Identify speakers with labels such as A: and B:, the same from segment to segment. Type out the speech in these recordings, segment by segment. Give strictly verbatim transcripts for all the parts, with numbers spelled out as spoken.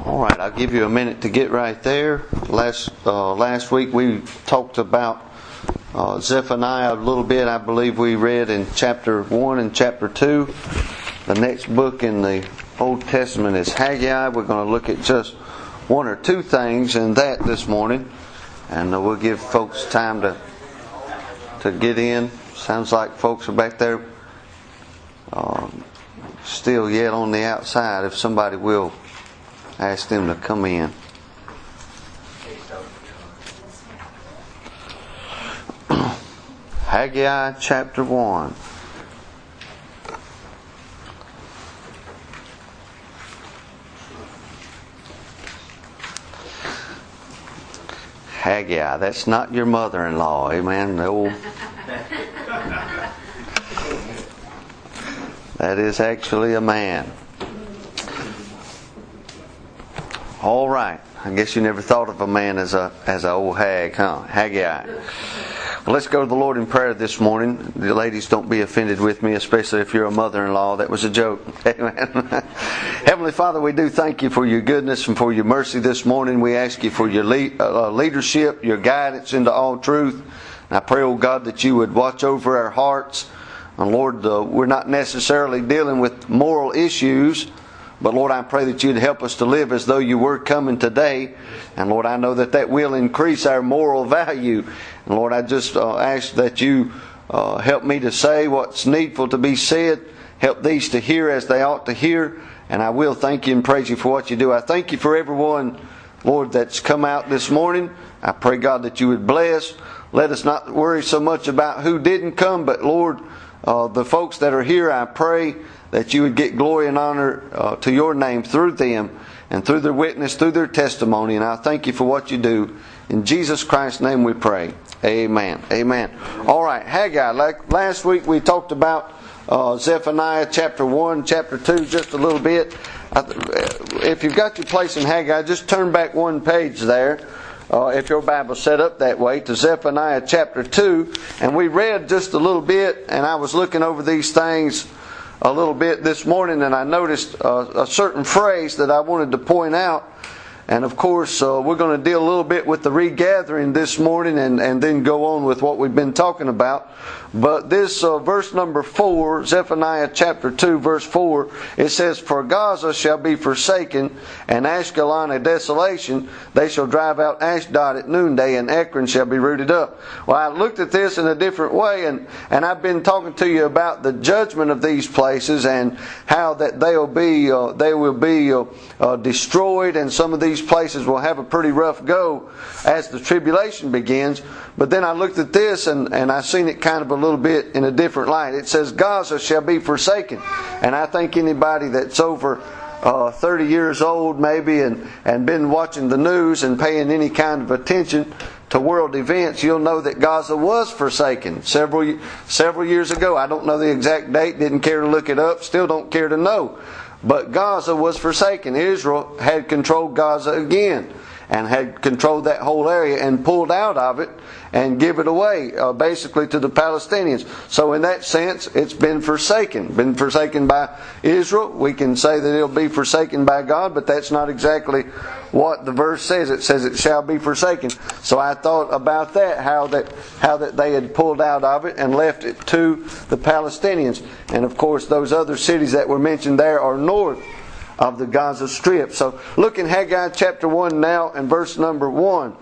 A: All right, I'll give you a minute to get right there. Last uh, last week we talked about uh, Zephaniah a little bit. I believe we read in chapter one and chapter two. The next book in the Old Testament is Haggai. We're going to look at just one or two things in that this morning, and uh, we'll give folks time to to get in. Sounds like folks are back there uh, still yet on the outside. If somebody will ask them to come in. Haggai chapter one. Haggai, that's not your mother-in-law, amen? No. That is actually a man. All right. I guess you never thought of a man as a as an old hag, huh? Haggai. Well, let's go to the Lord in prayer this morning. The ladies, don't be offended with me, especially if you're a mother-in-law. That was a joke. Amen. Heavenly Father, we do thank you for your goodness and for your mercy this morning. We ask you for your lead, uh, leadership, your guidance into all truth. And I pray, oh God, that you would watch over our hearts. And Lord, uh, we're not necessarily dealing with moral issues, but Lord, I pray that you'd help us to live as though you were coming today. And Lord, I know that that will increase our moral value. And Lord, I just uh, ask that you uh, help me to say what's needful to be said. Help these to hear as they ought to hear. And I will thank you and praise you for what you do. I thank you for everyone, Lord, that's come out this morning. I pray, God, that you would bless. Let us not worry so much about who didn't come, but Lord, uh, the folks that are here, I pray that you would get glory and honor uh, to your name through them and through their witness, through their testimony. And I thank you for what you do. In Jesus Christ's name we pray. Amen. Amen. All right, Haggai. Like last week we talked about uh, Zephaniah chapter one, chapter two, just a little bit. If you've got your place in Haggai, just turn back one page there. Uh, if your Bible's set up that way, to Zephaniah chapter two. And we read just a little bit, and I was looking over these things a little bit this morning, and I noticed a, a certain phrase that I wanted to point out. And of course, uh, we're going to deal a little bit with the regathering this morning and, and then go on with what we've been talking about. But this uh, verse number four, Zephaniah chapter two, verse four, it says, "For Gaza shall be forsaken, and Ashkelon a desolation. They shall drive out Ashdod at noonday, and Ekron shall be rooted up." Well, I looked at this in a different way, and, and I've been talking to you about the judgment of these places and how that they'll be uh, they will be uh, uh, destroyed, and some of these places will have a pretty rough go as the tribulation begins. But then I looked at this and, and I seen it kind of a little bit in a different light. It says Gaza shall be forsaken. And I think anybody that's over uh, thirty years old maybe and, and been watching the news and paying any kind of attention to world events, you'll know that Gaza was forsaken several several years ago. I don't know the exact date, didn't care to look it up, still don't care to know. But Gaza was forsaken. Israel had controlled Gaza again and had controlled that whole area and pulled out of it and give it away uh, basically to the Palestinians. So in that sense, it's been forsaken. Been forsaken by Israel. We can say that it'll be forsaken by God, but that's not exactly what the verse says. It says it shall be forsaken. So I thought about that, how that how that they had pulled out of it and left it to the Palestinians. And of course, those other cities that were mentioned there are north of the Gaza Strip. So look in Haggai chapter one now and verse number one.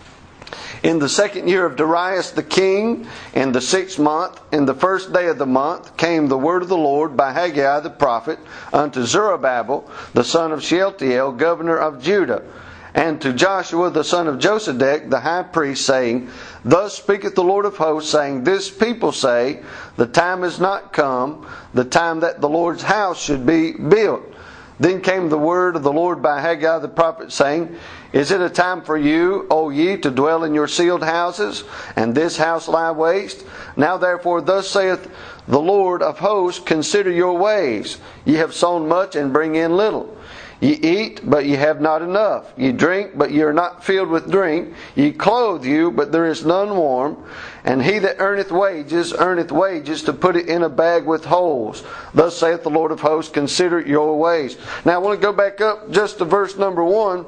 A: "In the second year of Darius the king, in the sixth month, in the first day of the month, came the word of the Lord by Haggai the prophet unto Zerubbabel, the son of Shealtiel, governor of Judah, and to Joshua the son of Josedech, the high priest, saying, Thus speaketh the Lord of hosts, saying, This people say, The time is not come, the time that the Lord's house should be built. Then came the word of the Lord by Haggai the prophet, saying, Is it a time for you, O ye, to dwell in your sealed houses, and this house lie waste? Now therefore thus saith the Lord of hosts, Consider your ways. Ye have sown much, and bring in little. Ye eat, but ye have not enough. Ye drink, but ye are not filled with drink. Ye clothe you, but there is none warm. And he that earneth wages, earneth wages to put it in a bag with holes. Thus saith the Lord of hosts, consider your ways. Now I want to go back up just to verse number one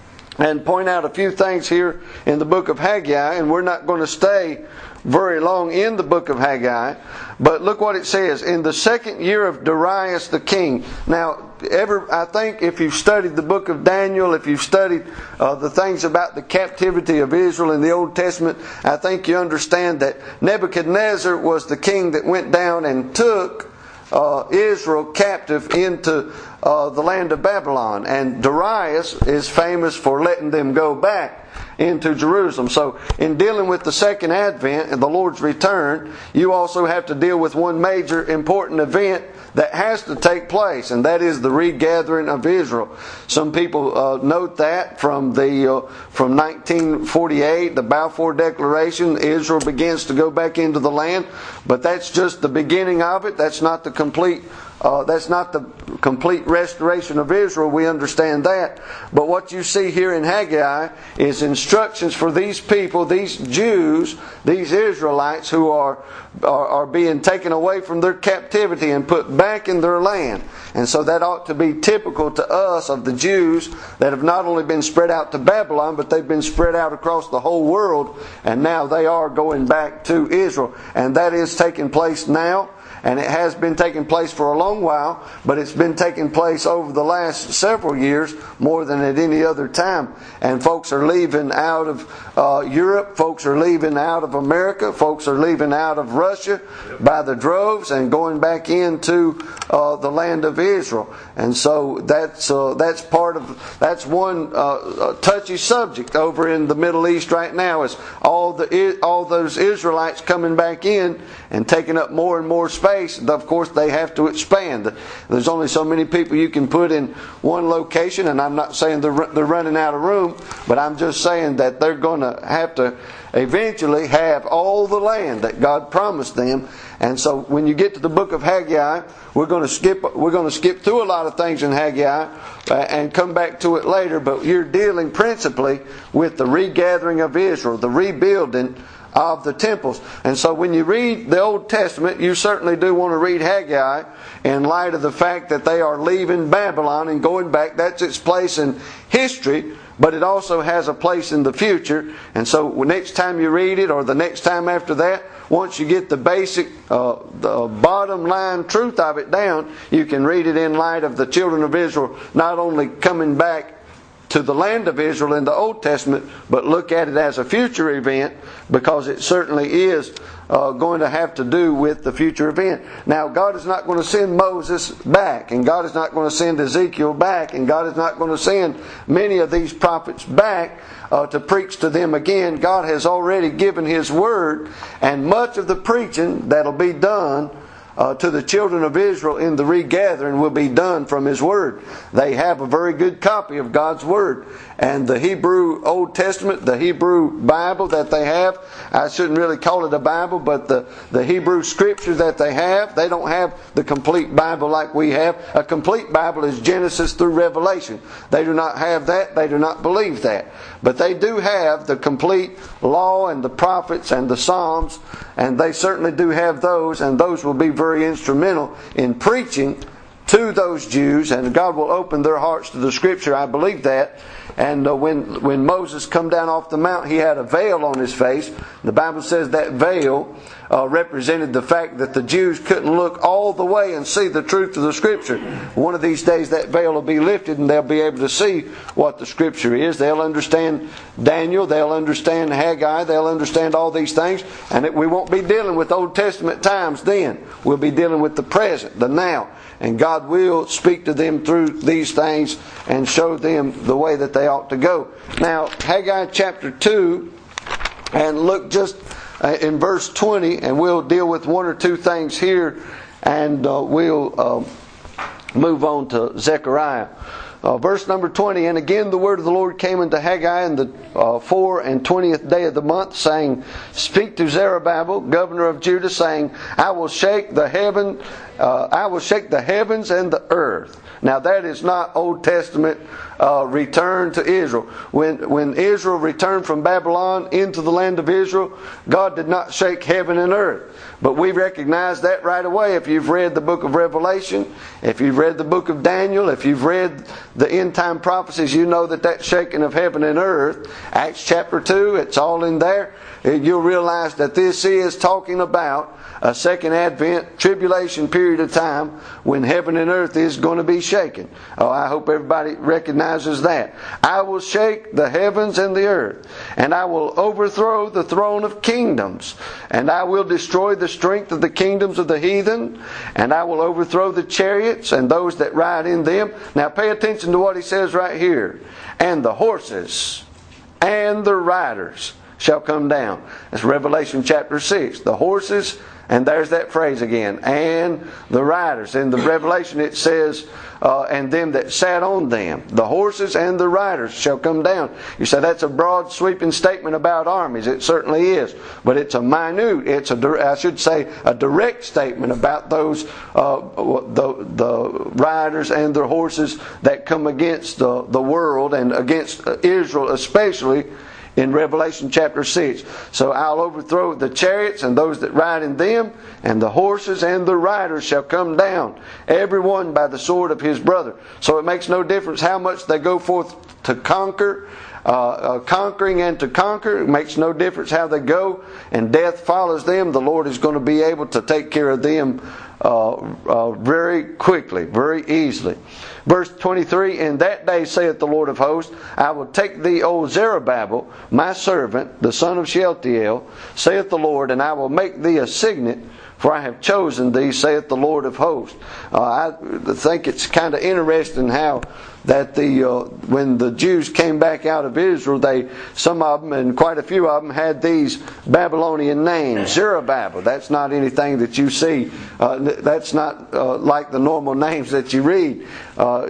A: and point out a few things here in the book of Haggai. And we're not going to stay very long in the book of Haggai. But look what it says. In the second year of Darius the king. Now, ever, I think if you've studied the book of Daniel, if you've studied uh, the things about the captivity of Israel in the Old Testament, I think you understand that Nebuchadnezzar was the king that went down and took uh, Israel captive into uh, the land of Babylon. And Darius is famous for letting them go back into Jerusalem. So in dealing with the second advent and the Lord's return, you also have to deal with one major important event that has to take place, and that is the regathering of Israel. Some people uh, note that from the uh, from nineteen forty-eight, the Balfour Declaration, Israel begins to go back into the land, but that's just the beginning of it. That's not the complete Uh, that's not the complete restoration of Israel. We understand that. But what you see here in Haggai is instructions for these people, these Jews, these Israelites who are, are, are being taken away from their captivity and put back in their land. And so that ought to be typical to us of the Jews that have not only been spread out to Babylon, but they've been spread out across the whole world. And now they are going back to Israel. And that is taking place now. And it has been taking place for a long while, but it's been taking place over the last several years more than at any other time. And folks are leaving out of uh, Europe, folks are leaving out of America, folks are leaving out of Russia by the droves and going back into uh, the land of Israel. And so that's uh, that's part of that's one uh, touchy subject over in the Middle East right now, is all the all those Israelites coming back in and taking up more and more space. Of course, they have to expand. There's only so many people you can put in one location, and I'm not saying they're, they're running out of room, but I'm just saying that they're going to have to eventually have all the land that God promised them. And so when you get to the book of Haggai, we're going to skip we're going to skip through a lot of things in Haggai and come back to it later, but you're dealing principally with the regathering of Israel, the rebuilding of the temples. And so when you read the Old Testament, you certainly do want to read Haggai in light of the fact that they are leaving Babylon and going back. That's its place in history, but it also has a place in the future. And so next time you read it, or the next time after that, once you get the basic, uh, the bottom line truth of it down, you can read it in light of the children of Israel not only coming back to the land of Israel in the Old Testament, but look at it as a future event, because it certainly is uh, going to have to do with the future event. Now, God is not going to send Moses back, and God is not going to send Ezekiel back, and God is not going to send many of these prophets back uh, to preach to them again. God has already given His Word, and much of the preaching that'll be done Uh, to the children of Israel in the regathering will be done from His Word. They have a very good copy of God's Word. And the Hebrew Old Testament, the Hebrew Bible that they have, I shouldn't really call it a Bible, but the, the Hebrew Scripture that they have, they don't have the complete Bible like we have. A complete Bible is Genesis through Revelation. They do not have that. They do not believe that. But they do have the complete law and the prophets and the Psalms, and they certainly do have those, and those will be very instrumental in preaching to those Jews, and God will open their hearts to the Scripture. I believe that. And uh, when when Moses come down off the mount, he had a veil on his face. The Bible says that veil uh, represented the fact that the Jews couldn't look all the way and see the truth of the Scripture. One of these days that veil will be lifted, and they'll be able to see what the Scripture is. They'll understand Daniel, they'll understand Haggai, they'll understand all these things, and it, we won't be dealing with Old Testament times then. We'll be dealing with the present, the now. And God will speak to them through these things and show them the way that they ought to go. Now, Haggai chapter two, and look just in verse twenty, and we'll deal with one or two things here, and uh, we'll uh, move on to Zechariah. Uh, verse number twenty, and again the word of the Lord came unto Haggai in the uh, four and twentieth day of the month, saying, Speak to Zerubbabel, governor of Judah, saying, I will shake the heaven, uh, I will shake the heavens and the earth, Now that is not Old Testament uh, return to Israel. When, when Israel returned from Babylon into the land of Israel, God did not shake heaven and earth. But we recognize that right away if you've read the book of Revelation, if you've read the book of Daniel, if you've read the end time prophecies, you know that that shaking of heaven and earth, Acts chapter two, it's all in there. You'll realize that this is talking about a second advent tribulation period of time when heaven and earth is going to be shaken. Oh, I hope everybody recognizes that. I will shake the heavens and the earth, and I will overthrow the throne of kingdoms, and I will destroy the strength of the kingdoms of the heathen, and I will overthrow the chariots and those that ride in them. Now pay attention to what he says right here. And the horses and the riders shall come down. That's Revelation chapter six. The horses, and there's that phrase again, and the riders. In the Revelation it says, uh, and them that sat on them. The horses and the riders shall come down. You say that's a broad sweeping statement about armies. It certainly is. But it's a minute, it's a, I should say, a direct statement about those, uh, the, the riders and their horses that come against the, the world and against Israel especially, in Revelation chapter six. So I'll overthrow the chariots and those that ride in them, and the horses and the riders shall come down, every one by the sword of his brother. So it makes no difference how much they go forth to conquer, uh, uh, conquering and to conquer. It makes no difference how they go, and death follows them. The Lord is going to be able to take care of them uh, uh, very quickly, very easily. Verse twenty-three, in that day saith the Lord of hosts, I will take thee, O Zerubbabel, my servant, the son of Shealtiel, saith the Lord, and I will make thee a signet, for I have chosen thee, saith the Lord of hosts. Uh, I think it's kind of interesting how that the uh, when the Jews came back out of Israel, they some of them, and quite a few of them, had these Babylonian names. Zerubbabel, that's not anything that you see. Uh, that's not uh, like the normal names that you read uh,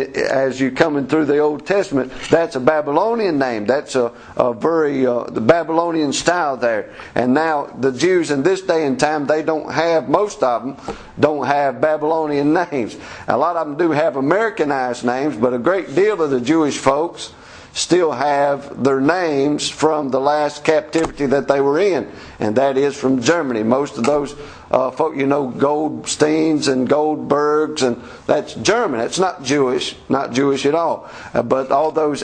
A: as you're coming through the Old Testament. That's a Babylonian name. That's a, a very uh, the Babylonian style there. And now the Jews in this day and time, they don't have, most of them don't have Babylonian names. A lot of them do have Americanized names, but a great deal of the Jewish folks still have their names from the last captivity that they were in, and that is from Germany. Most of those uh, folk, you know, Goldsteins and Goldbergs, and that's German. It's not Jewish, not Jewish at all. Uh, but all those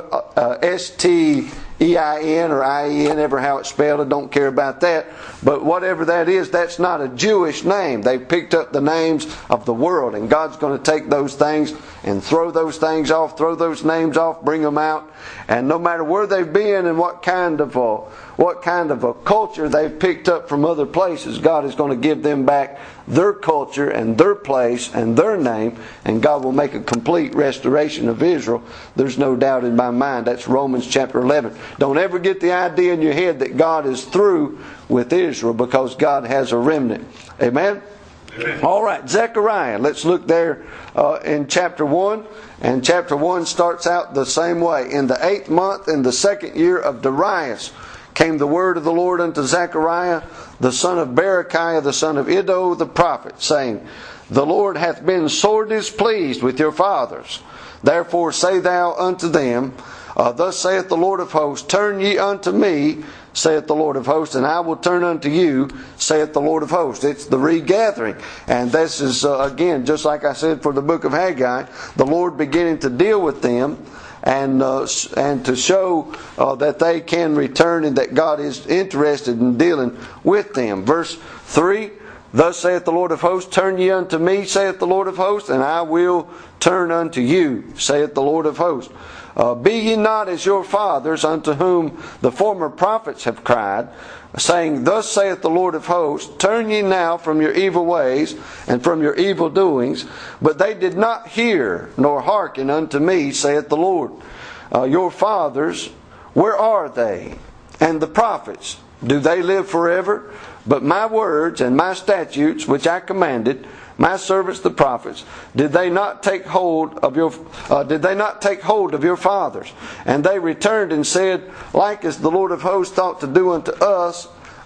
A: uh, S T E I N or I E N, ever how it's spelled, I don't care about that. But whatever that is, that's not a Jewish name. They've picked up the names of the world, and God's going to take those things and throw those things off, throw those names off, bring them out. And no matter where they've been and what kind of a, what kind of a culture they've picked up from other places, God is going to give them back their culture and their place and their name, and God will make a complete restoration of Israel. There's no doubt in my mind. That's Romans chapter eleven. Don't ever get the idea in your head that God is through with Israel, because God has a remnant. Amen? Amen. All right, Zechariah. Let's look there uh, in chapter one. And chapter one starts out the same way. In the eighth month, in the second year of Darius, came the word of the Lord unto Zechariah, the son of Berechiah, the son of Iddo, the prophet, saying, The Lord hath been sore displeased with your fathers. Therefore say thou unto them, uh, Thus saith the Lord of hosts, Turn ye unto me, saith the Lord of hosts, and I will turn unto you, saith the Lord of hosts. It's the regathering. And this is, uh, again, just like I said for the book of Haggai, the Lord beginning to deal with them, and uh, and to show uh, that they can return, and that God is interested in dealing with them. Verse three, Thus saith the Lord of hosts, Turn ye unto me, saith the Lord of hosts, and I will turn unto you, saith the Lord of hosts. Uh, be ye not as your fathers, unto whom the former prophets have cried, saying, Thus saith the Lord of hosts, Turn ye now from your evil ways and from your evil doings. But they did not hear, nor hearken unto me, saith the Lord. Uh, your fathers, where are they? And the prophets, do they live forever? But my words and my statutes, which I commanded my servants the prophets, did they not take hold of your uh, did they not take hold of your fathers? And they returned and said, Like as the Lord of hosts thought to do unto us,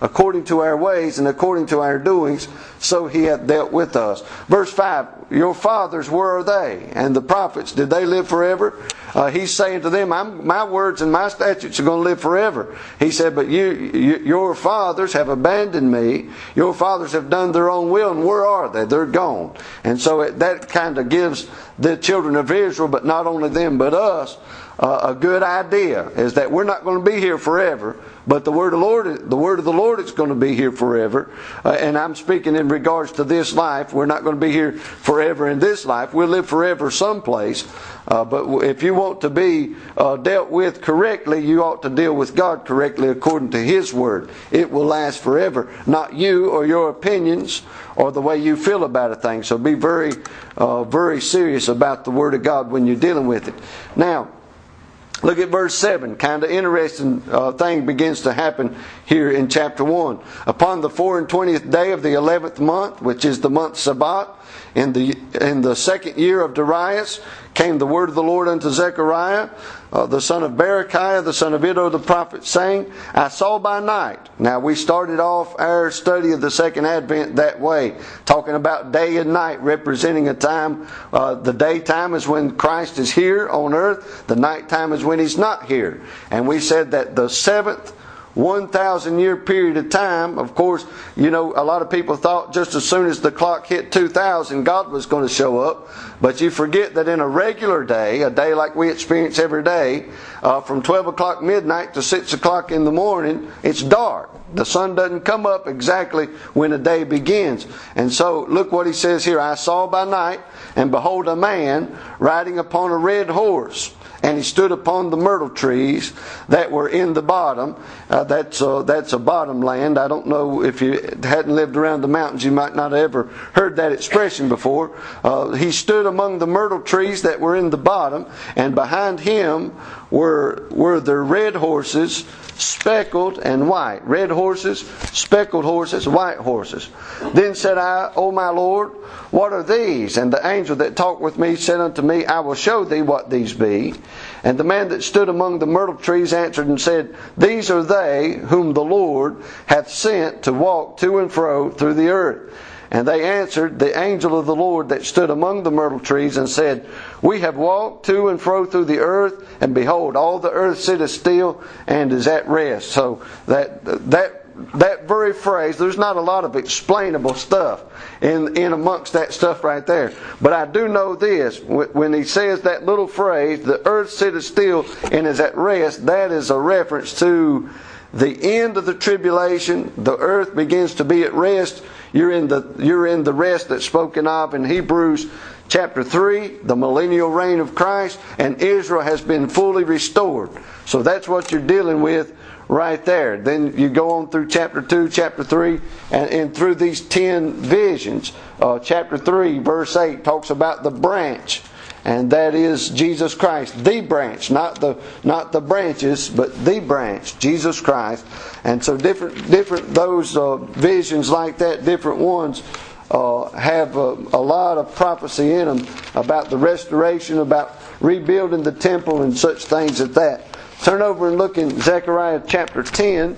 A: according to our ways and according to our doings, so He hath dealt with us. Verse five, your fathers, where are they? And the prophets, did they live forever? Uh, he's saying to them, I'm, my words and my statutes are going to live forever. He said, but you, you, your fathers have abandoned me. Your fathers have done their own will, and where are they? They're gone. And so it, that kind of gives the children of Israel, but not only them, but us, uh, a good idea, is that we're not going to be here forever. But the word of the Lord, the word of the Lord is going to be here forever. Uh, and I'm speaking in regards to this life. We're not going to be here forever in this life. We'll live forever someplace. Uh, but if you want to be uh, dealt with correctly, you ought to deal with God correctly according to His word. It will last forever. Not you or your opinions or the way you feel about a thing. So be very, uh, very serious about the word of God when you're dealing with it. Now, look at verse seven. Kind of interesting uh, thing begins to happen here in chapter one. Upon the four and twentieth day of the eleventh month, which is the month Sabbath, in the in the second year of Darius, came the word of the Lord unto Zechariah, uh, the son of Berechiah, the son of Iddo the prophet, saying, I saw by night. Now we started off our study of the second advent that way, talking about day and night, representing a time. Uh, the daytime is when Christ is here on earth. The nighttime is when He's not here. And we said that the seventh one thousand year period of time, of course, you know, a lot of people thought just as soon as the clock hit two thousand, God was going to show up. But you forget that in a regular day, a day like we experience every day, uh, from twelve o'clock midnight to six o'clock in the morning, it's dark. The sun doesn't come up exactly when a day begins. And so, look what he says here. I saw by night, and behold a man riding upon a red horse. And he stood upon the myrtle trees that were in the bottom. Uh, that's, uh, that's a bottom land. I don't know if you hadn't lived around the mountains, you might not have ever heard that expression before. Uh, he stood among the myrtle trees that were in the bottom, and behind him were, were the red horses, speckled and white. Red horses, speckled horses, white horses. Then said I, O my Lord, what are these? And the angel that talked with me said unto me, I will show thee what these be. And the man that stood among the myrtle trees answered and said, These are they whom the Lord hath sent to walk to and fro through the earth. And they answered the angel of the Lord that stood among the myrtle trees and said, We have walked to and fro through the earth, and behold, all the earth sitteth still and is at rest. So that that that very phrase, there's not a lot of explainable stuff in, in amongst that stuff right there. But I do know this, when he says that little phrase, the earth sitteth still and is at rest, that is a reference to the end of the tribulation. The earth begins to be at rest. You're in the you're in the rest that's spoken of in Hebrews chapter three, the millennial reign of Christ, and Israel has been fully restored. So that's what you're dealing with right there. Then you go on through chapter two, chapter three, and, and through these ten visions. Uh, chapter three, verse eight, talks about the branch. And that is Jesus Christ, the branch, not the not the branches, but the branch, Jesus Christ. And so different different those uh, visions like that, different ones uh, have a, a lot of prophecy in them about the restoration, about rebuilding the temple and such things as that. Turn over and look in Zechariah chapter ten,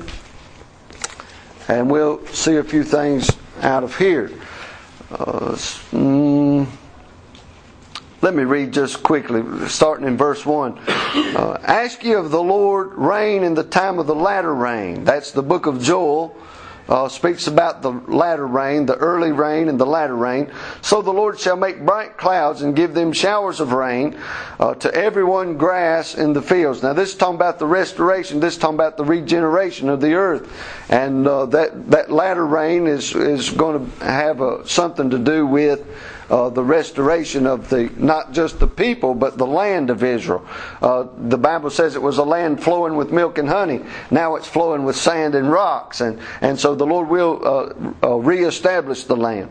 A: and we'll see a few things out of here. Uh, mm, Let me read just quickly, starting in verse one. Uh, Ask ye of the Lord rain in the time of the latter rain. That's the book of Joel. Uh, speaks about the latter rain, the early rain and the latter rain. So the Lord shall make bright clouds and give them showers of rain uh, to everyone grass in the fields. Now this is talking about the restoration. This is talking about the regeneration of the earth. And uh, that, that latter rain is, is going to have a, something to do with Uh, the restoration of the not just the people but the land of Israel. Uh, the Bible says it was a land flowing with milk and honey. Now it's flowing with sand and rocks, and and so the Lord will uh, uh, reestablish the land.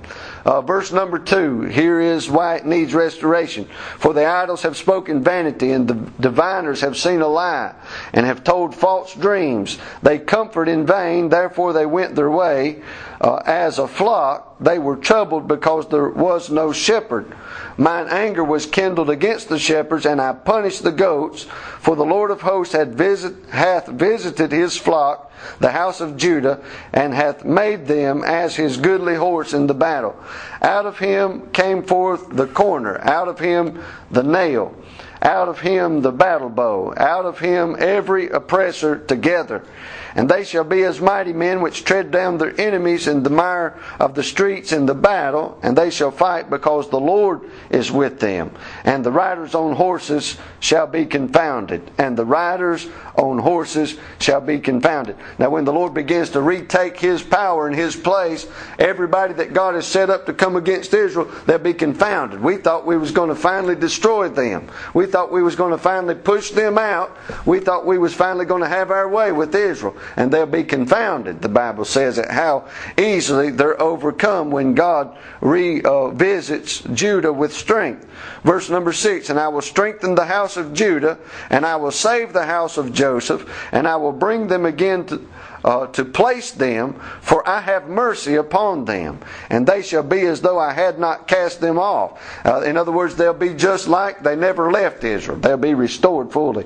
A: Uh, verse number two, here is why it needs restoration. For the idols have spoken vanity, and the diviners have seen a lie, and have told false dreams. They comfort in vain, therefore they went their way. Uh, as a flock, they were troubled because there was no shepherd. Mine anger was kindled against the shepherds, and I punished the goats. For the Lord of hosts had visit, hath visited his flock, the house of Judah, and hath made them as his goodly horse in the battle. Out of him came forth the corner, out of him the nail, out of him the battle bow, out of him every oppressor together. And they shall be as mighty men which tread down their enemies in the mire of the streets in the battle, and they shall fight because the Lord is with them. And the riders on horses shall be confounded, and the riders on horses shall be confounded. Now when the Lord begins to retake His power and His place, everybody that God has set up to come against Israel, they'll be confounded. We thought we was going to finally destroy them. We thought we was going to finally push them out. We thought we was finally going to have our way with Israel. And they'll be confounded. The Bible says that how easily they're overcome when God revisits Judah with strength. Verse number six, and I will strengthen the house of Judah, and I will save the house of Joseph, and I will bring them again to, uh, to place them, for I have mercy upon them, and they shall be as though I had not cast them off. Uh, in other words, they'll be just like they never left Israel. They'll be restored fully.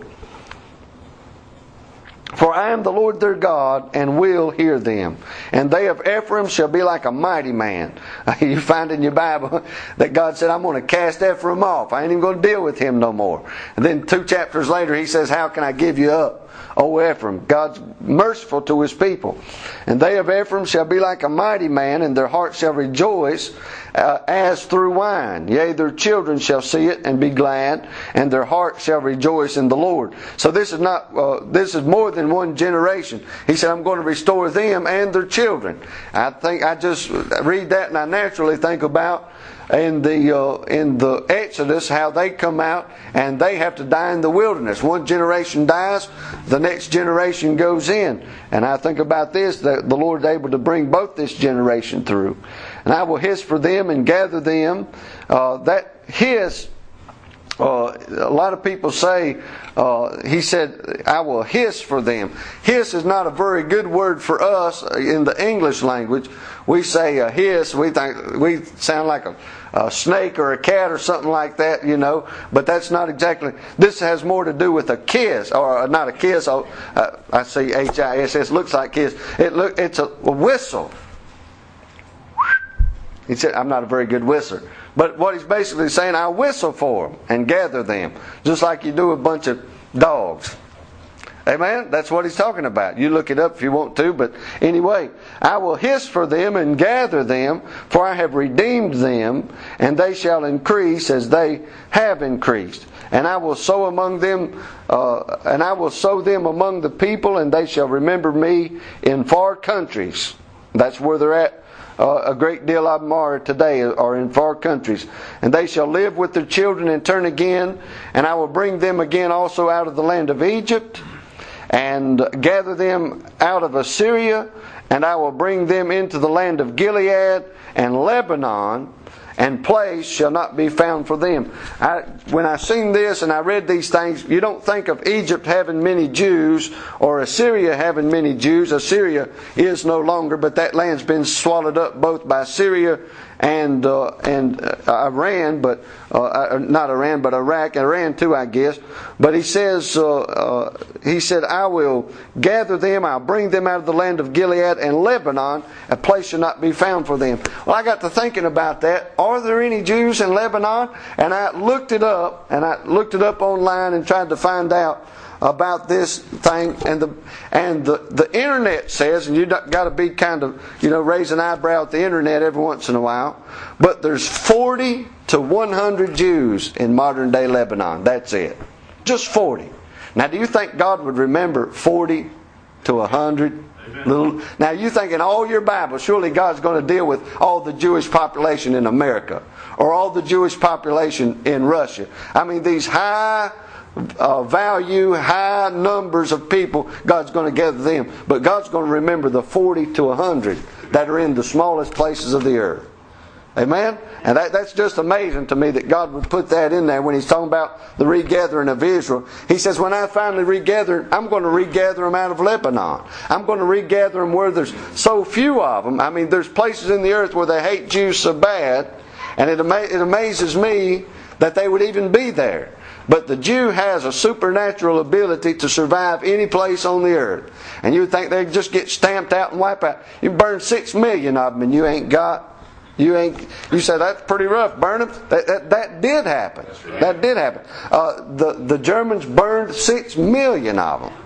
A: For I am the Lord their God, and will hear them. And they of Ephraim shall be like a mighty man. You find in your Bible that God said, I'm going to cast Ephraim off. I ain't even going to deal with him no more. And then two chapters later he says, how can I give you up, O Ephraim? God's merciful to His people. And they of Ephraim shall be like a mighty man, and their heart shall rejoice uh, as through wine. Yea, their children shall see it and be glad, and their heart shall rejoice in the Lord. So this is not uh, this is more than one generation. He said, I'm going to restore them and their children. I think I just read that and I naturally think about in the uh, in the Exodus how they come out and they have to die in the wilderness. One generation dies, the next generation goes in. And I think about this, that the Lord is able to bring both this generation through. And I will hiss for them and gather them. Uh, that hiss, uh, a lot of people say, uh, he said, I will hiss for them. Hiss is not a very good word for us in the English language. We say a hiss, we think we sound like a, a snake or a cat or something like that, you know. But that's not exactly. This has more to do with a kiss, or not a kiss. Uh, I see H I S S, looks like kiss. It look, it's a, a whistle. He said, I'm not a very good whistler. But what he's basically saying, I'll whistle for them and gather them, just like you do a bunch of dogs. Amen? That's what he's talking about. You look it up if you want to, but anyway, I will hiss for them and gather them, for I have redeemed them, and they shall increase as they have increased. And I will sow among them, uh, and I will sow them among the people, and they shall remember me in far countries. That's where they're at. Uh, a great deal of them are today, are in far countries. And they shall live with their children and turn again, and I will bring them again also out of the land of Egypt, and gather them out of Assyria, and I will bring them into the land of Gilead and Lebanon, and place shall not be found for them. I, when I seen this and I read these things, you don't think of Egypt having many Jews or Assyria having many Jews. Assyria is no longer, but that land's been swallowed up both by Syria and uh, and uh, Iran, but uh, not Iran, but Iraq, Iran too, I guess. But he says, uh, uh, he said, I will gather them, I'll bring them out of the land of Gilead and Lebanon, a place shall not be found for them. Well, I got to thinking about that. Are there any Jews in Lebanon? And I looked it up, and I looked it up online and tried to find out about this thing, and the and the, the internet says, and you got to be kind of, you know, raise an eyebrow at the internet every once in a while, but there's forty to one hundred Jews in modern day Lebanon. That's it. Just forty. Now, do you think God would remember forty to one hundred? Little, now you think in all your Bible, surely God's going to deal with all the Jewish population in America, or all the Jewish population in Russia. I mean, these high Uh, value, high numbers of people, God's going to gather them. But God's going to remember the forty to one hundred that are in the smallest places of the earth. Amen? And that, that's just amazing to me that God would put that in there when He's talking about the regathering of Israel. He says, when I finally regather, I'm going to regather them out of Lebanon. I'm going to regather them where there's so few of them. I mean, there's places in the earth where they hate Jews so bad, and it, ama- it amazes me that they would even be there. But the Jew has a supernatural ability to survive any place on the earth. And you would think they'd just get stamped out and wipe out. You burn six million of them and you ain't got... You ain't. You say that's pretty rough. Burn them. That, that, that did happen. Right. That did happen. Uh, the the Germans burned six million of them,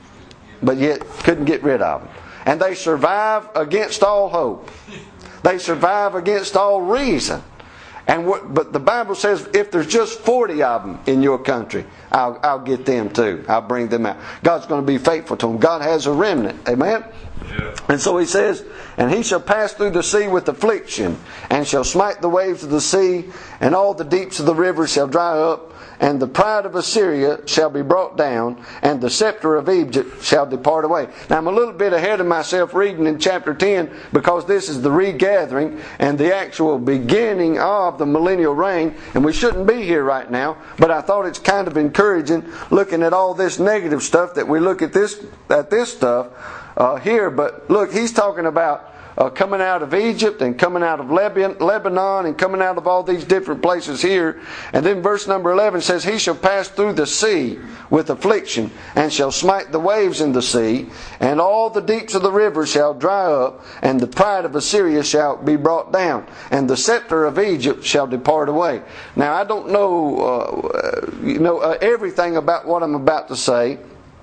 A: but yet couldn't get rid of them. And they survive against all hope. They survive against all reason. And what, but the Bible says if there's just forty of them in your country, I'll I'll get them too. I'll bring them out. God's going to be faithful to them. God has a remnant. Amen. Yeah. And so He says, and He shall pass through the sea with affliction, and shall smite the waves of the sea, and all the deeps of the river shall dry up, and the pride of Assyria shall be brought down, and the scepter of Egypt shall depart away. Now I'm a little bit ahead of myself reading in chapter ten, because this is the regathering and the actual beginning of the millennial reign, and we shouldn't be here right now, but I thought it's kind of encouraging looking at all this negative stuff that we look at this at this stuff uh, here. But look, he's talking about Uh, coming out of Egypt and coming out of Lebanon and coming out of all these different places here. And then verse number eleven says, He shall pass through the sea with affliction, and shall smite the waves in the sea, and all the deeps of the river shall dry up, and the pride of Assyria shall be brought down, and the scepter of Egypt shall depart away. Now I don't know, uh, you know uh, everything about what I'm about to say,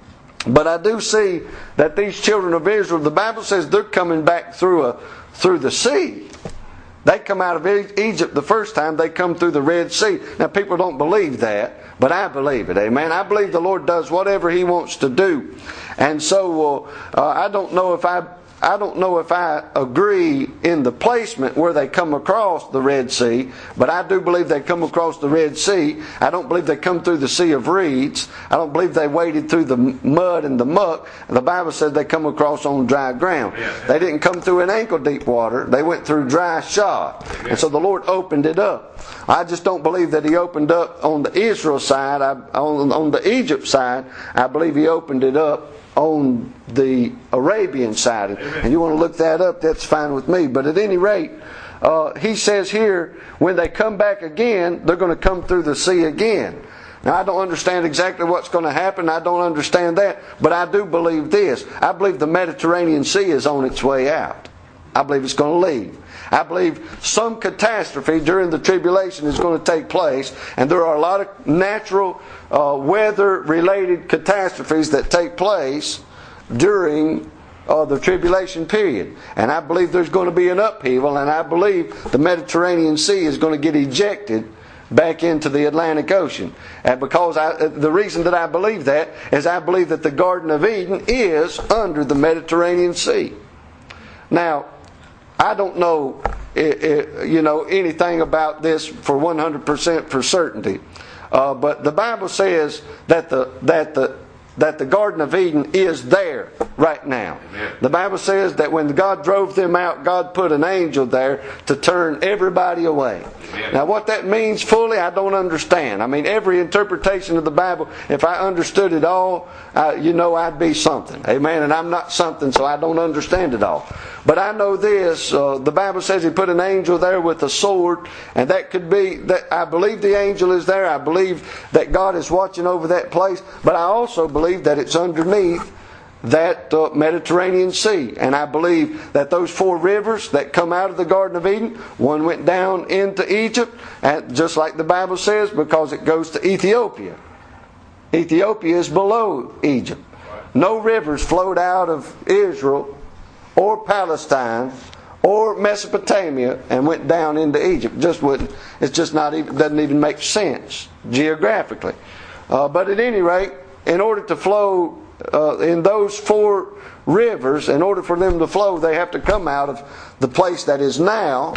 A: but I do see that these children of Israel, the Bible says they're coming back through a through the sea. They come out of Egypt the first time, they come through the Red Sea. Now people don't believe that, but I believe it. Amen. I believe the Lord does whatever He wants to do. And so uh, uh, I don't know if I I don't know if I agree in the placement where they come across the Red Sea, but I do believe they come across the Red Sea. I don't believe they come through the Sea of Reeds. I don't believe they waded through the mud and the muck. The Bible said they come across on dry ground. They didn't come through an ankle deep water. They went through dry shod. And so the Lord opened it up. I just don't believe that He opened up on the Israel side. I, on, on the Egypt side, I believe He opened it up on the Arabian side. And you want to look that up, that's fine with me. But at any rate, uh, he says here, when they come back again, they're going to come through the sea again. Now I don't understand exactly what's going to happen. I don't understand that. But I do believe this. I believe the Mediterranean Sea is on its way out. I believe it's going to leave. I believe some catastrophe during the tribulation is going to take place, and there are a lot of natural uh, weather-related catastrophes that take place during uh, the tribulation period. And I believe there's going to be an upheaval, and I believe the Mediterranean Sea is going to get ejected back into the Atlantic Ocean. And because I, the reason that I believe that is I believe that the Garden of Eden is under the Mediterranean Sea. Now, I don't know, you know, anything about this for one hundred percent for certainty, uh, but the Bible says that the that the that the Garden of Eden is there right now. Amen. The Bible says that when God drove them out, God put an angel there to turn everybody away. Amen. Now what that means fully, I don't understand. I mean, every interpretation of the Bible, if I understood it all, uh, you know I'd be something. Amen. And I'm not something, so I don't understand it all. But I know this, uh, the Bible says He put an angel there with a sword, and that could be, that I believe the angel is there, I believe that God is watching over that place, but I also believe that it's underneath that uh, Mediterranean Sea. And I believe that those four rivers that come out of the Garden of Eden, one went down into Egypt, and just like the Bible says, because it goes to Ethiopia. Ethiopia is below Egypt. No rivers flowed out of Israel or Palestine or Mesopotamia and went down into Egypt. Just wouldn't. It's just not even, doesn't even make sense geographically. Uh, but at any rate, in order to flow uh, in those four rivers, in order for them to flow, they have to come out of the place that is now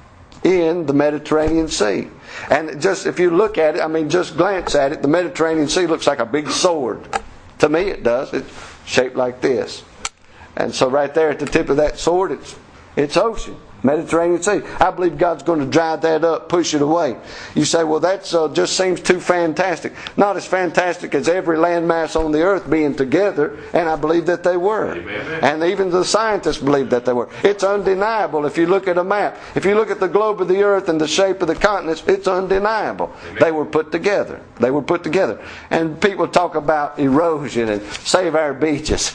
A: in the Mediterranean Sea. And just if you look at it, I mean, just glance at it, the Mediterranean Sea looks like a big sword. To me, it does. It's shaped like this. And so right there at the tip of that sword, it's it's ocean. Mediterranean Sea. I believe God's going to dry that up, push it away. You say, well, that uh, just seems too fantastic. Not as fantastic as every landmass on the earth being together, and I believe that they were. Amen. And even the scientists believe that they were. It's undeniable if you look at a map. If you look at the globe of the earth and the shape of the continents, it's undeniable. Amen. They were put together. They were put together. And people talk about erosion and save our beaches.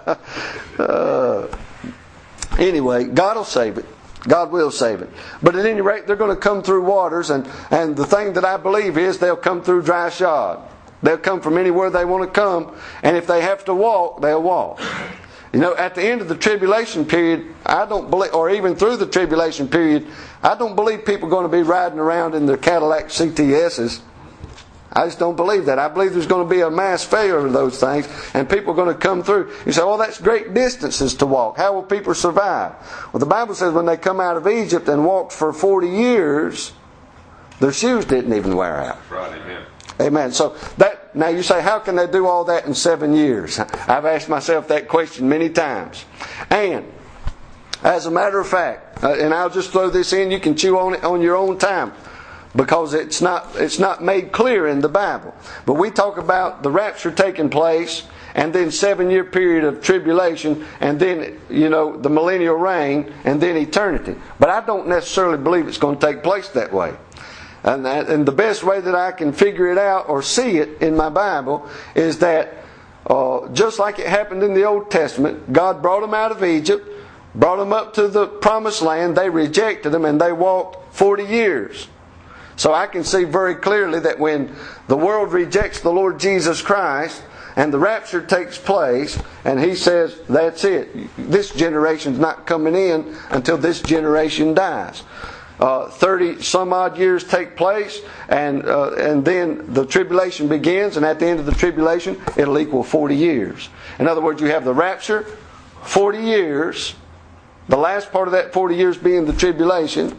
A: uh, anyway, God will save it. God will save it. But at any rate, they're going to come through waters, and, and the thing that I believe is they'll come through dry shod. They'll come from anywhere they want to come, and if they have to walk, they'll walk. You know, at the end of the tribulation period, I don't believe, or even through the tribulation period, I don't believe people are going to be riding around in their Cadillac C T S's. I just don't believe that. I believe there's going to be a mass failure of those things, and people are going to come through. You say, well, that's great distances to walk. How will people survive? Well, the Bible says when they come out of Egypt and walked for forty years, their shoes didn't even wear out. Right, amen. Amen. So that, now you say, how can they do all that in seven years? I've asked myself that question many times. And as a matter of fact, uh, and I'll just throw this in, you can chew on it on your own time, because it's not it's not made clear in the Bible. But we talk about the rapture taking place, and then seven year period of tribulation, and then, you know, the millennial reign, and then eternity. But I don't necessarily believe it's going to take place that way. And, that, and the best way that I can figure it out or see it in my Bible is that uh, just like it happened in the Old Testament, God brought them out of Egypt, brought them up to the promised land, they rejected them, and they walked forty years. So I can see very clearly that when the world rejects the Lord Jesus Christ and the rapture takes place, and He says, that's it. This generation's not coming in until this generation dies. Uh, thirty some odd years take place, and uh, and then the tribulation begins, and at the end of the tribulation, it'll equal forty years. In other words, you have the rapture, forty years, the last part of that forty years being the tribulation,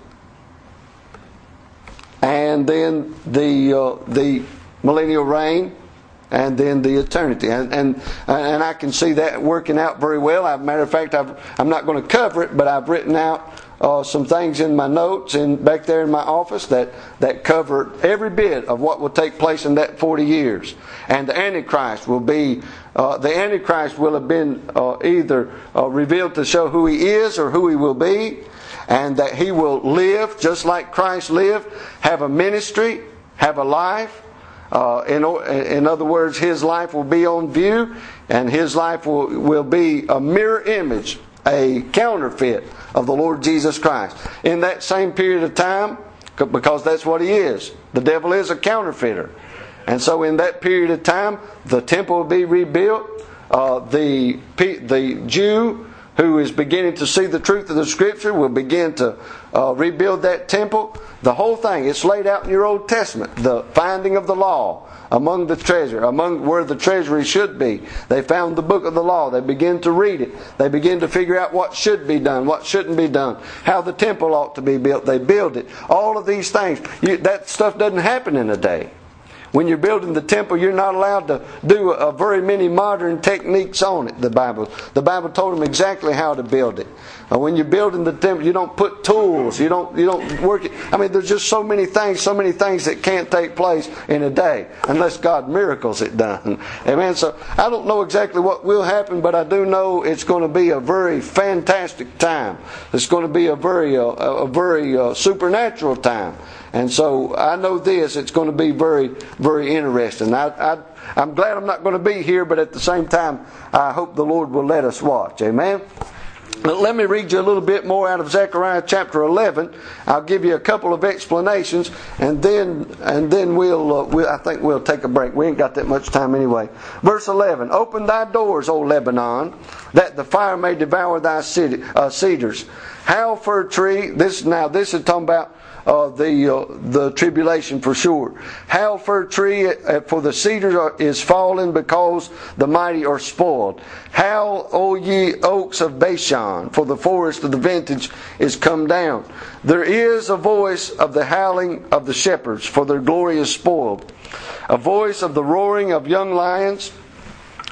A: and then the uh, the millennial reign, and then the eternity, and and and I can see that working out very well. As a matter of fact, I've, I'm not going to cover it, but I've written out uh, some things in my notes and back there in my office that that cover every bit of what will take place in that forty years. And the Antichrist will be uh, the Antichrist will have been uh, either uh, revealed to show who he is or who he will be. And that he will live just like Christ lived, have a ministry, have a life. Uh, in, in other words, his life will be on view, and his life will, will be a mirror image, a counterfeit of the Lord Jesus Christ. In that same period of time, because that's what he is. The devil is a counterfeiter. And so in that period of time, the temple will be rebuilt. Uh, the, the Jew who is beginning to see the truth of the Scripture will begin to uh, rebuild that temple. The whole thing, it's laid out in your Old Testament. The finding of the law among the treasure, among where the treasury should be. They found the book of the law. They begin to read it. They begin to figure out what should be done, what shouldn't be done, how the temple ought to be built. They build it. All of these things. You, that stuff doesn't happen in a day. When you're building the temple, you're not allowed to do a, a very many modern techniques on it. The Bible, the Bible told them exactly how to build it. Uh, when you're building the temple, you don't put tools. You don't, you don't work it. I mean, there's just so many things, so many things that can't take place in a day unless God miracles it done. Amen. So I don't know exactly what will happen, but I do know it's going to be a very fantastic time. It's going to be a very, uh, a very uh, supernatural time. And so I know this, it's going to be very, very interesting. I, I, I'm glad I'm not going to be here, but at the same time, I hope the Lord will let us watch. Amen? But let me read you a little bit more out of Zechariah chapter eleven. I'll give you a couple of explanations, and then and then we'll, uh, we'll I think we'll take a break. We ain't got that much time anyway. Verse eleven: Open thy doors, O Lebanon, that the fire may devour thy city, uh, cedars. Howl for a tree. This now this is talking about Uh, the uh, the tribulation for sure. Howl for a tree, uh, for the cedar is fallen, because the mighty are spoiled. Howl, O ye oaks of Bashan, for the forest of the vintage is come down. There is a voice of the howling of the shepherds, for their glory is spoiled. A voice of the roaring of young lions,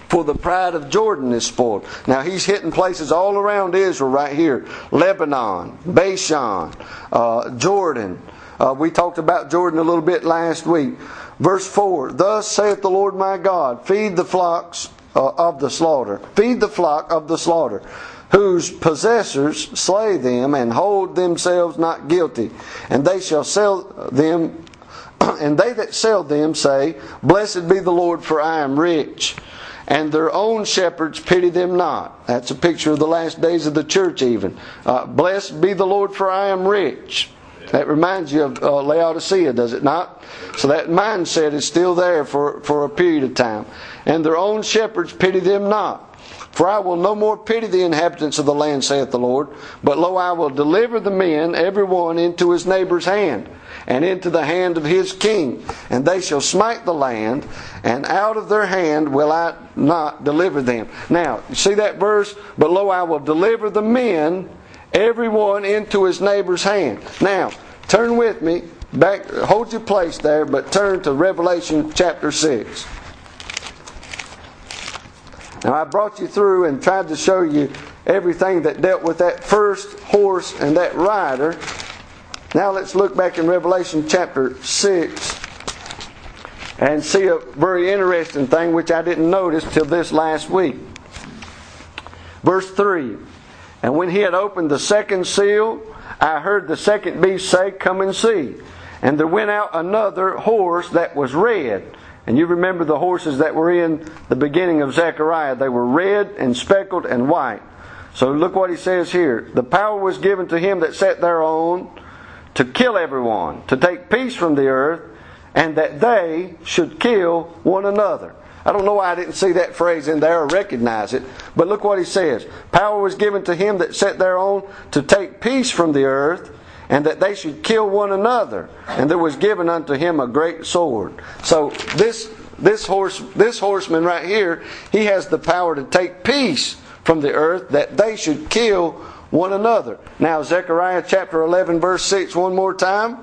A: For the pride of Jordan is spoiled. Now he's hitting places all around Israel right here. Lebanon, Bashan, uh, Jordan. Uh, we talked about Jordan a little bit last week. Verse four, Thus saith the Lord my God, Feed the flocks uh, of the slaughter. Feed the flock of the slaughter, whose possessors slay them and hold themselves not guilty. And they shall sell them, and they that sell them say, Blessed be the Lord, for I am rich. And their own shepherds pity them not. That's a picture of the last days of the church even. Uh, Blessed be the Lord, for I am rich. That reminds you of uh, Laodicea, does it not? So that mindset is still there for, for a period of time. And their own shepherds pity them not. For I will no more pity the inhabitants of the land, saith the Lord. But lo, I will deliver the men, every one, into his neighbor's hand, and into the hand of his king. And they shall smite the land, and out of their hand will I not deliver them. Now, you see that verse? But lo, I will deliver the men, every one, into his neighbor's hand. Now, turn with me, back, hold your place there, but turn to Revelation chapter six. Now, I brought you through and tried to show you everything that dealt with that first horse and that rider. Now let's look back in Revelation chapter six and see a very interesting thing which I didn't notice till this last week. Verse three, And when he had opened the second seal, I heard the second beast say, Come and see. And there went out another horse that was red. And you remember the horses that were in the beginning of Zechariah. They were red and speckled and white. So look what he says here. The power was given to him that sat thereon to kill everyone, to take peace from the earth, and that they should kill one another. I don't know why I didn't see that phrase in there or recognize it. But look what he says. Power was given to him that sat thereon to take peace from the earth, and that they should kill one another. And there was given unto him a great sword. So this this horse this horseman right here, he has the power to take peace from the earth, that they should kill one another. Now Zechariah chapter eleven verse six one more time.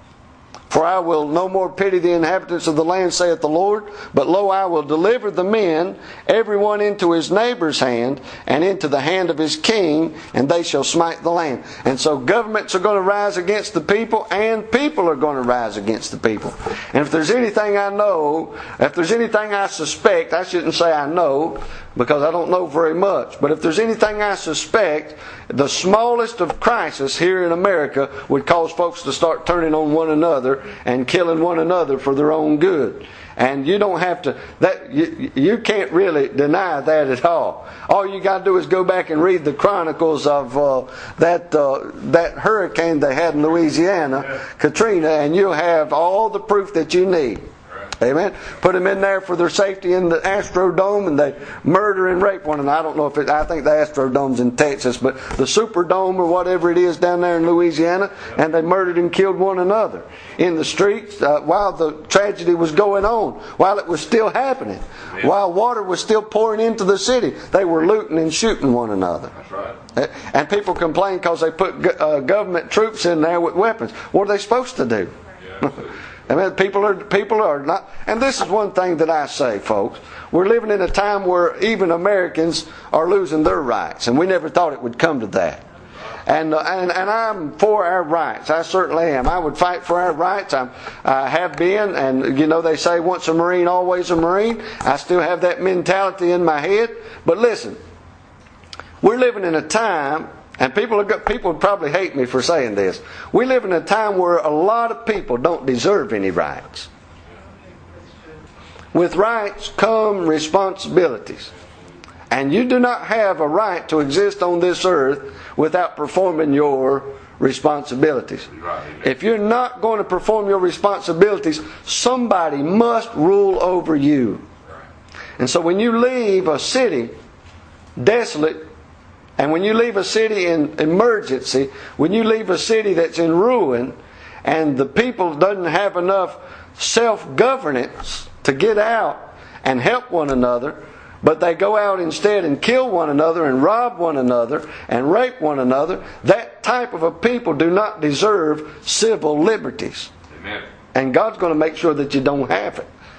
A: For I will no more pity the inhabitants of the land, saith the Lord, but lo, I will deliver the men, every one into his neighbor's hand, and into the hand of his king, and they shall smite the land. And so governments are going to rise against the people, and people are going to rise against the people. And if there's anything I know, if there's anything I suspect, I shouldn't say I know, because I don't know very much, but if there's anything I suspect, the smallest of crises here in America would cause folks to start turning on one another and killing one another for their own good. And you don't have to, that you, you can't really deny that at all. All you got to do is go back and read the chronicles of uh, that uh, that hurricane they had in Louisiana, Katrina, and you'll have all the proof that you need. Amen. Put them in there for their safety in the Astrodome, and they murder and rape one another. I don't know if it, I think the Astrodome's in Texas, but the Superdome or whatever it is down there in Louisiana, and they murdered and killed one another in the streets uh, while the tragedy was going on, while it was still happening, Amen. While water was still pouring into the city. They were looting and shooting one another. That's right. And people complain because they put uh, government troops in there with weapons. What are they supposed to do? Yeah, I mean, people are people are not, and this is one thing that I say, folks. We're living in a time where even Americans are losing their rights, and we never thought it would come to that. And uh, and and I'm for our rights. I certainly am. I would fight for our rights. I'm, I have been, and you know they say once a Marine, always a Marine. I still have that mentality in my head. But listen, we're living in a time. And people are people would probably hate me for saying this. We live in a time where a lot of people don't deserve any rights. With rights come responsibilities. And you do not have a right to exist on this earth without performing your responsibilities. If you're not going to perform your responsibilities, somebody must rule over you. And so when you leave a city desolate, and when you leave a city in emergency, when you leave a city that's in ruin, and the people doesn't have enough self-governance to get out and help one another, but they go out instead and kill one another and rob one another and rape one another, that type of a people do not deserve civil liberties. Amen. And God's going to make sure that you don't have it.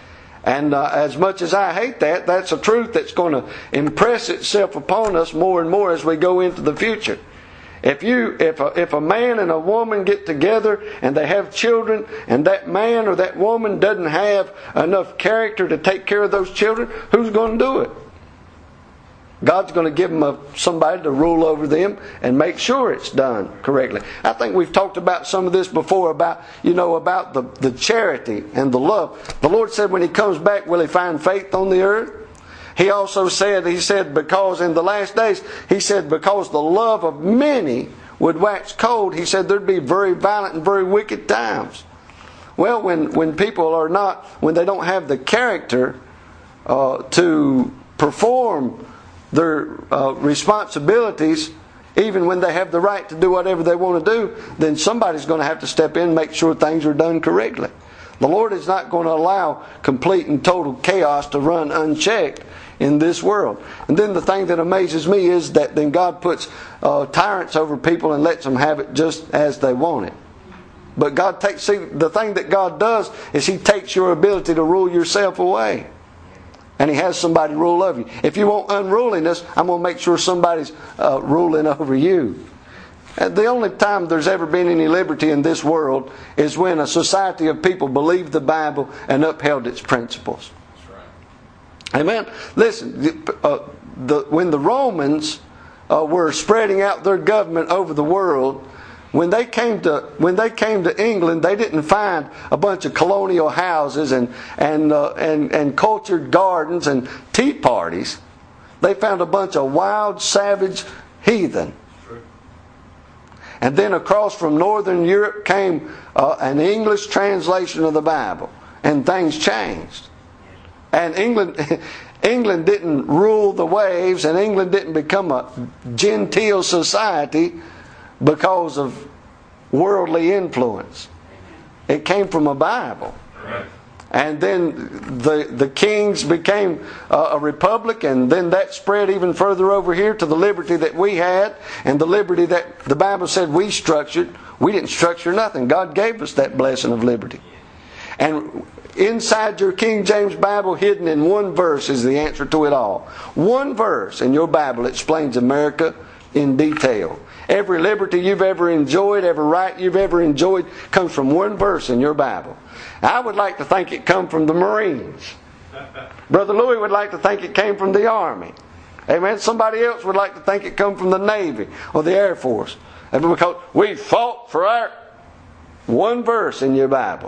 B: And uh, as much as I hate that, that's a truth that's going to impress itself upon us more and more as we go into the future. If you, if a, if a man and a woman get together and they have children, and that man or that woman doesn't have enough character to take care of those children, who's going to do it? God's going to give them a, somebody to rule over them and make sure it's done correctly. I think we've talked about some of this before about, you know, about the, the charity and the love. The Lord said when He comes back, will He find faith on the earth? He also said, He said, because in the last days, He said, because the love of many would wax cold, He said there'd be very violent and very wicked times. Well, when, when people are not, when they don't have the character uh, to perform their uh, responsibilities, even when they have the right to do whatever they want to do, then somebody's going to have to step in and make sure things are done correctly. The Lord is not going to allow complete and total chaos to run unchecked in this world. And then the thing that amazes me is that then God puts uh, tyrants over people and lets them have it just as they want it. But God takes, see, the thing that God does is He takes your ability to rule yourself away. And He has somebody rule over you. If you want unruliness, I'm going to make sure somebody's uh, ruling over you. And the only time there's ever been any liberty in this world is when a society of people believed the Bible and upheld its principles. That's right. Amen. Listen, uh, the, when the Romans uh, were spreading out their government over the world, When they came to when they came to England, they didn't find a bunch of colonial houses and and uh, and and cultured gardens and tea parties. They found a bunch of wild, savage heathen. And then across from Northern Europe came uh, an English translation of the Bible, and things changed. And England, England didn't rule the waves, and England didn't become a genteel society because of worldly influence. It came from a Bible. Right. And then the the kings became a, a republic, and then that spread even further over here to the liberty that we had, and the liberty that the Bible said we structured. We didn't structure nothing. God gave us that blessing of liberty. And inside your King James Bible, hidden in one verse, is the answer to it all. One verse in your Bible explains America in detail. Every liberty you've ever enjoyed, every right you've ever enjoyed, comes from one verse in your Bible. I would like to think it come from the Marines. Brother Louis would like to think it came from the Army. Amen. Somebody else would like to think it come from the Navy or the Air Force. And because we fought for our one verse in your Bible.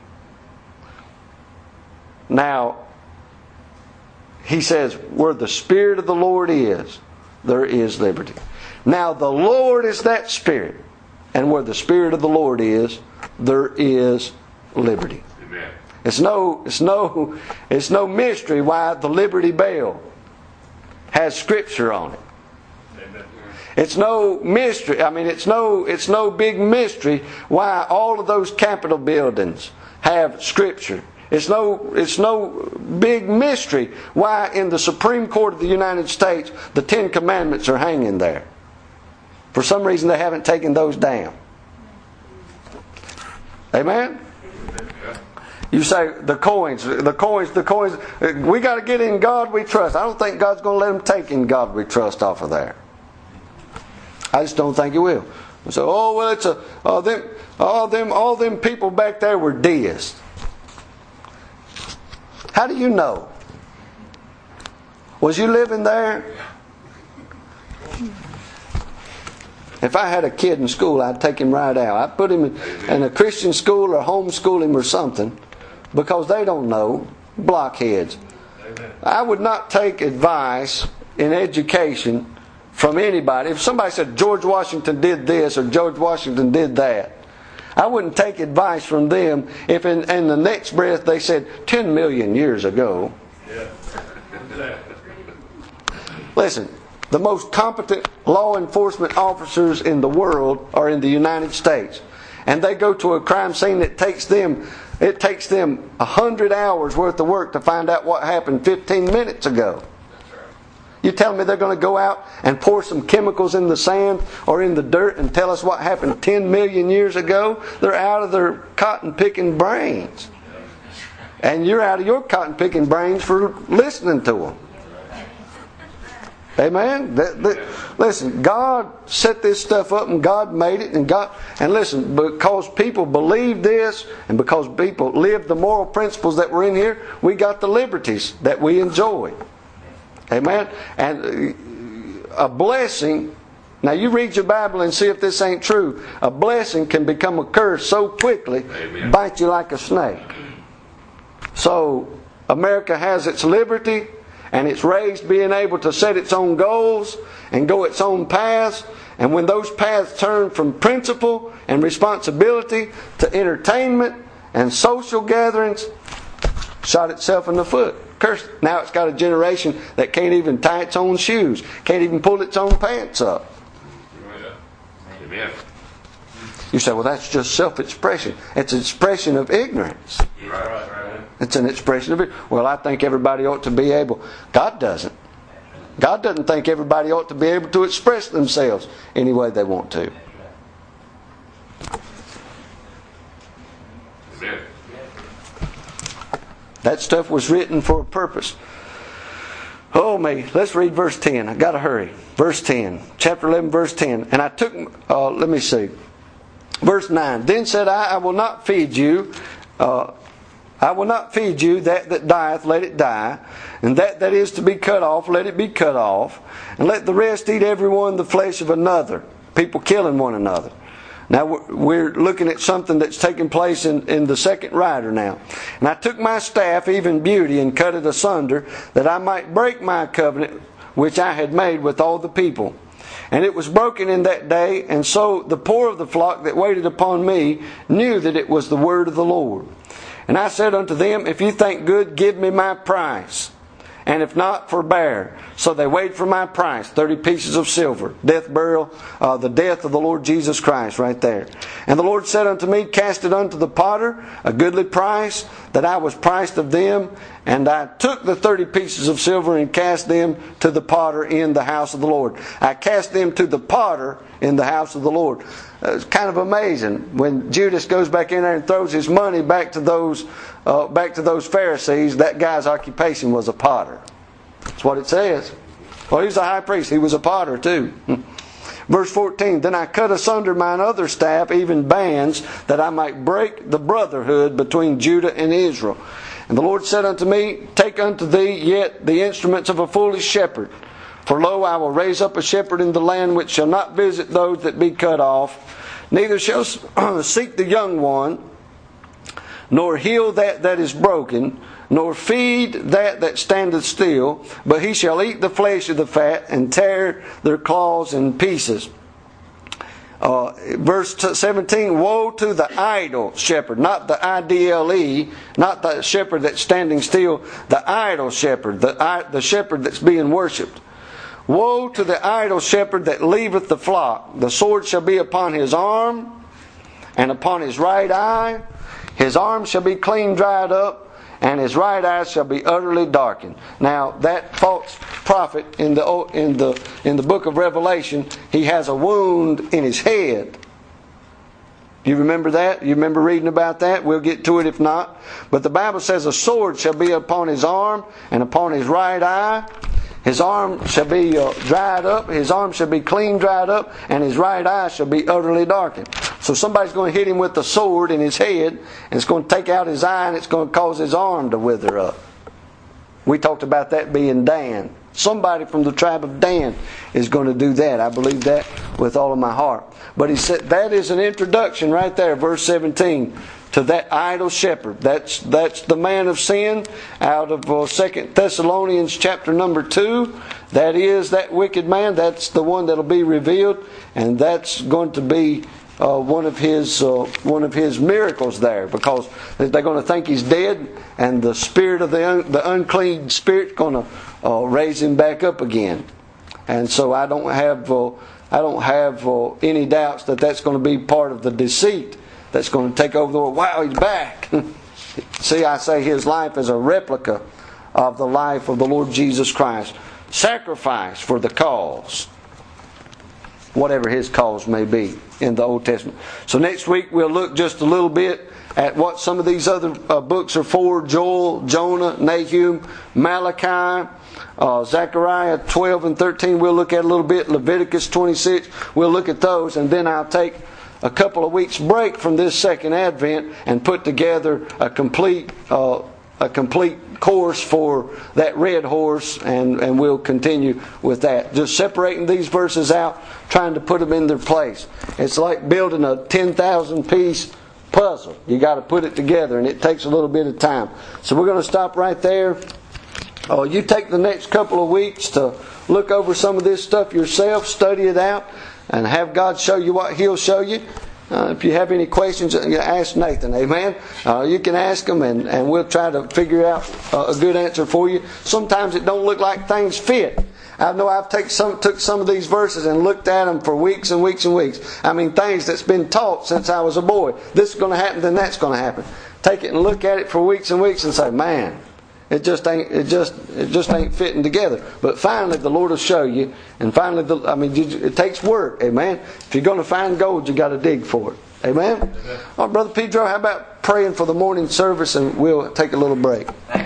B: Now, he says, where the Spirit of the Lord is, there is liberty. Now the Lord is that Spirit, and where the Spirit of the Lord is, there is liberty. Amen. It's no, it's no, it's no mystery why the Liberty Bell has Scripture on it. Amen. It's no mystery. I mean, it's no, it's no big mystery why all of those Capitol buildings have Scripture. It's no, it's no big mystery why in the Supreme Court of the United States the Ten Commandments are hanging there. For some reason they haven't taken those down. Amen? You say the coins, the coins, the coins. We got to get in God we trust. I don't think God's going to let them take in God we trust off of there. I just don't think He will. So, oh well, it's a all them, all them, all them people back there were deists. How do you know? Was you living there? If I had a kid in school, I'd take him right out. I'd put him in, in a Christian school or homeschool him or something, because they don't know. Blockheads. I would not take advice in education from anybody. If somebody said George Washington did this or George Washington did that, I wouldn't take advice from them if in, in the next breath they said ten million years ago. Listen. The most competent law enforcement officers in the world are in the United States. And they go to a crime scene that takes them, it takes them a hundred hours worth of work to find out what happened fifteen minutes ago. You tell me they're going to go out and pour some chemicals in the sand or in the dirt and tell us what happened ten million years ago? They're out of their cotton picking brains. And you're out of your cotton picking brains for listening to them. Amen. That, that, listen, God set this stuff up, and God made it, and God. And listen, because people believe this, and because people live the moral principles that were in here, we got the liberties that we enjoy. Amen. And a blessing. Now you read your Bible and see if this ain't true. A blessing can become a curse so quickly, Amen. Bite you like a snake. So America has its liberty. And it's raised being able to set its own goals and go its own paths. And when those paths turn from principle and responsibility to entertainment and social gatherings, shot itself in the foot. Cursed. Now it's got a generation that can't even tie its own shoes, can't even pull its own pants up.
C: Amen.
B: You say, well, that's just self-expression. It's an expression of ignorance.
C: Right, right, right.
B: It's an expression of it. Well, I think everybody ought to be able. God doesn't. God doesn't think everybody ought to be able to express themselves any way they want to.
C: Amen.
B: That stuff was written for a purpose. Oh me, let's read verse ten. I got to hurry. Verse ten, chapter eleven, verse ten. And I took. Uh, let me see. Verse nine. Then said I, I will not feed you. Uh, I will not feed you that that dieth, let it die, and that that is to be cut off, let it be cut off, and let the rest eat every one the flesh of another. People killing one another. Now we're looking at something that's taking place in, in the second rider now. And I took my staff, even beauty, and cut it asunder, that I might break my covenant which I had made with all the people. And it was broken in that day, and so the poor of the flock that waited upon me knew that it was the word of the Lord. And I said unto them, if you think good, give me my price. And if not, forbear. So they weighed for my price, thirty pieces of silver. Death, burial, uh, the death of the Lord Jesus Christ right there. And the Lord said unto me, cast it unto the potter, a goodly price, that I was priced of them. And I took the thirty pieces of silver and cast them to the potter in the house of the Lord. I cast them to the potter in the house of the Lord. It's kind of amazing when Judas goes back in there and throws his money back to those uh, back to those Pharisees. That guy's occupation was a potter. That's what it says. Well, he was a high priest. He was a potter too. Verse fourteen, then I cut asunder mine other staff, even bands, that I might break the brotherhood between Judah and Israel. And the Lord said unto me, take unto thee yet the instruments of a foolish shepherd. For lo, I will raise up a shepherd in the land which shall not visit those that be cut off, neither shall seek the young one, nor heal that that is broken, nor feed that that standeth still, but he shall eat the flesh of the fat, and tear their claws in pieces. Uh, verse seventeen, woe to the idle shepherd, not the I D L E, not the shepherd that's standing still, the idle shepherd, the, the shepherd that's being worshipped. Woe to the idle shepherd that leaveth the flock. The sword shall be upon his arm, and upon his right eye. His arm shall be clean dried up, and his right eye shall be utterly darkened. Now that false prophet in the in the in the book of Revelation, he has a wound in his head. You remember that? You remember reading about that? We'll get to it if not. But the Bible says a sword shall be upon his arm and upon his right eye. His arm shall be uh, dried up, his arm shall be clean dried up, and his right eye shall be utterly darkened. So somebody's going to hit him with a sword in his head, and it's going to take out his eye, and it's going to cause his arm to wither up. We talked about that being Dan. Somebody from the tribe of Dan is going to do that. I believe that with all of my heart. But he said that is an introduction right there, verse seventeen. To that idle shepherd. That's that's the man of sin out of uh, Second Thessalonians chapter number two. That is that wicked man. That's the one that'll be revealed, and that's going to be uh, one of his uh, one of his miracles there, because they're going to think he's dead, and the spirit of the un, the unclean spirit going to uh, raise him back up again. And so I don't have uh, I don't have uh, any doubts that that's going to be part of the deceit that's going to take over the world. Wow, he's back. See, I say his life is a replica of the life of the Lord Jesus Christ. Sacrifice for the cause. Whatever his cause may be in the Old Testament. So next week we'll look just a little bit at what some of these other uh, books are for: Joel, Jonah, Nahum, Malachi, uh, Zechariah twelve and thirteen. We'll look at a little bit. Leviticus twenty-six. We'll look at those, and then I'll take a couple of weeks break from this second Advent and put together a complete uh, a complete course for that red horse, and, and we'll continue with that. Just separating these verses out, trying to put them in their place. It's like building a ten thousand piece puzzle. You got to put it together, and it takes a little bit of time. So we're going to stop right there. Uh, you take the next couple of weeks to look over some of this stuff yourself, study it out, and have God show you what He'll show you. Uh, if you have any questions, you ask Nathan. Amen. Uh, you can ask him, and, and we'll try to figure out uh, a good answer for you. Sometimes it don't look like things fit. I know I've take some, took some of these verses and looked at them for weeks and weeks and weeks. I mean, things that's been taught since I was a boy. This is going to happen, then that's going to happen. Take it and look at it for weeks and weeks and say, man, it just ain't. It just. It just ain't fitting together. But finally, the Lord will show you. And finally, the, I mean, it takes work. Amen. If you're going to find gold, you got to dig for it. Amen. Amen. All right, Brother Pedro, how about praying for the morning service, and we'll take a little break.